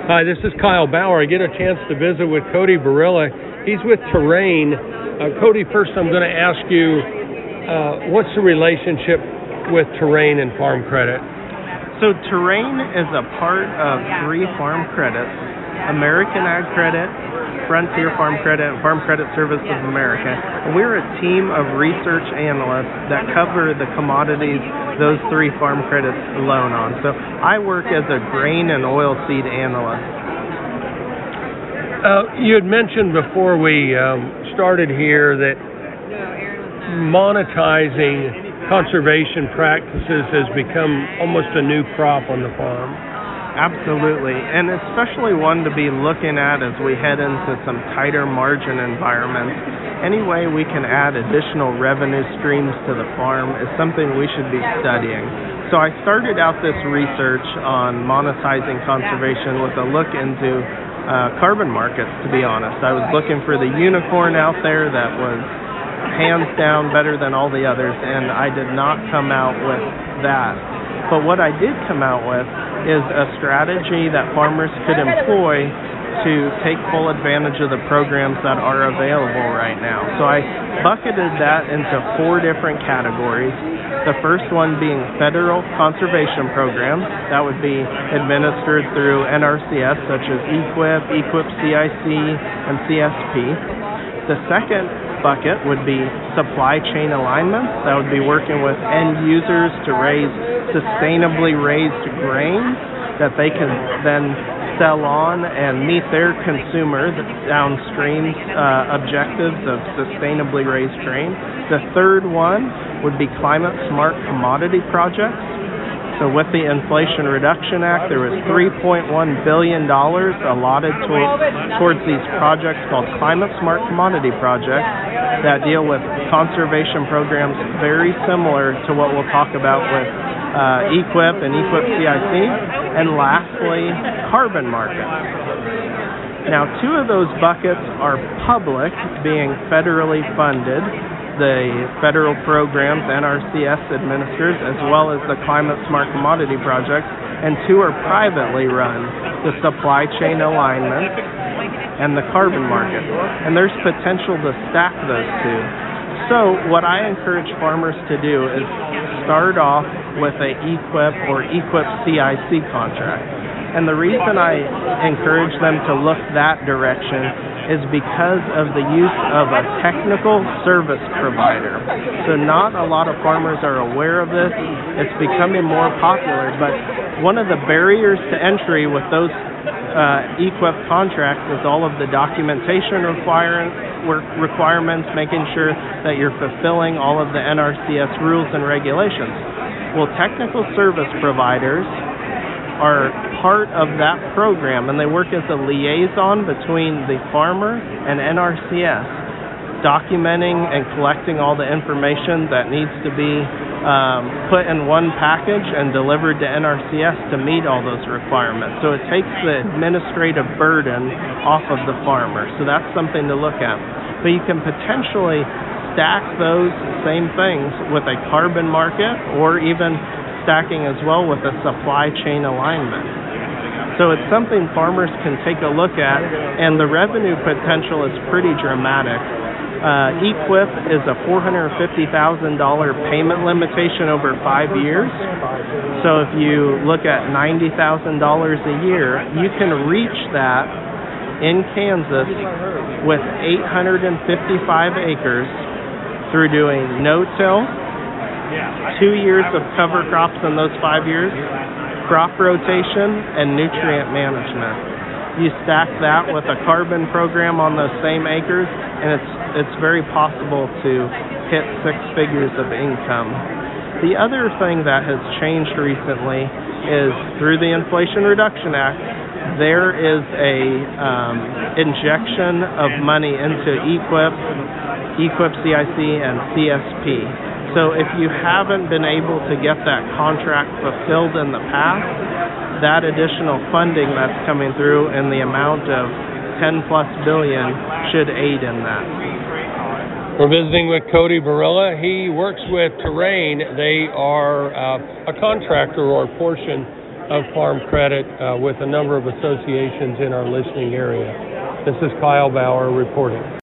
Hi, this is Kyle Bauer. I get a chance to visit with Cody Barilla. He's with Terrain. Cody, first I'm going to ask you, what's the relationship with Terrain and Farm Credit? So Terrain is a part of three farm credits: American Ag Credit, Frontier Farm Credit, and Farm Credit Services of America. And we're a team of research analysts that cover the commodities those three farm credits loan on. So I work as a grain and oilseed analyst. You had mentioned before we started here that monetizing conservation practices has become almost a new crop on the farm. Absolutely, and especially one to be looking at as we head into some tighter margin environments. Any way we can add additional revenue streams to the farm is something we should be studying. So I started out this research on monetizing conservation with a look into carbon markets, to be honest. I was looking for the unicorn out there that was hands down better than all the others, and I did not come out with that. But what I did come out with is a strategy that farmers could employ to take full advantage of the programs that are available right now. So I bucketed that into four different categories. The first one being federal conservation programs that would be administered through NRCS, such as EQIP, EQIP CIC, and CSP. The second bucket would be supply chain alignment. That would be working with end users to raise sustainably raised grains that they can then sell on and meet their consumer downstream objectives of sustainably raised grain. The third one would be climate smart commodity projects. So with the Inflation Reduction Act, there was $3.1 billion allotted towards these projects called climate smart commodity projects that deal with conservation programs very similar to what we'll talk about with EQIP and EQIP CIC. And lastly, carbon markets. Now, two of those buckets are public, being federally funded, the federal programs NRCS administers, as well as the Climate Smart Commodity Project, and two are privately run, the supply chain alignment and the carbon market. And there's potential to stack those two. So what I encourage farmers to do is start off with a EQIP or EQIP CIC contract. And the reason I encourage them to look that direction is because of the use of a technical service provider. So not a lot of farmers are aware of this. It's becoming more popular, but one of the barriers to entry with those EQIP contracts is all of the documentation requirements, making sure that you're fulfilling all of the NRCS rules and regulations. Well, technical service providers are part of that program, and they work as a liaison between the farmer and NRCS, documenting and collecting all the information that needs to be put in one package and delivered to NRCS to meet all those requirements. So it takes the administrative burden off of the farmer. So that's something to look at. But you can potentially stack those same things with a carbon market, or even stacking as well with a supply chain alignment. So it's something farmers can take a look at, and the revenue potential is pretty dramatic. EQIP is a $450,000 payment limitation over 5 years. So if you look at $90,000 a year, you can reach that in Kansas with 855 acres through doing no-till, 2 years of cover crops in those 5 years, crop rotation, and nutrient management. You stack that with a carbon program on those same acres, and it's very possible to hit 6 figures of income. The other thing that has changed recently is through the Inflation Reduction Act, there is a injection of money into EQIP, EQIP CIC, and CSP. So if you haven't been able to get that contract fulfilled in the past, that additional funding that's coming through in the amount of 10+ billion should aid in that. We're visiting with Cody Barilla. He works with Terrain. They are a contractor or a portion of farm credit with a number of associations in our listening area. This is Kyle Bauer reporting.